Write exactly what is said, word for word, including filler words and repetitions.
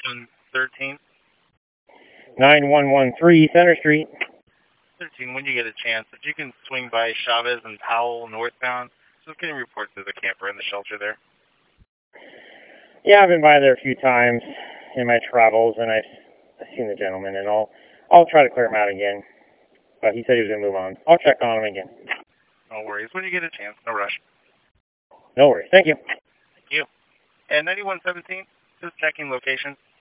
on thirteen. nine one one three Center Street. thirteen, when you get a chance, if you can swing by Chavez and Powell northbound, just getting reports of the camper in the shelter there. Yeah, I've been by there a few times in my travels, and I've, I've seen the gentleman, and I'll, I'll try to clear him out again. But he said he was going to move on. I'll check on him again. No worries. When you get a chance, no rush. No worries. Thank you. Thank you. And ninety-one seventeen, just checking location.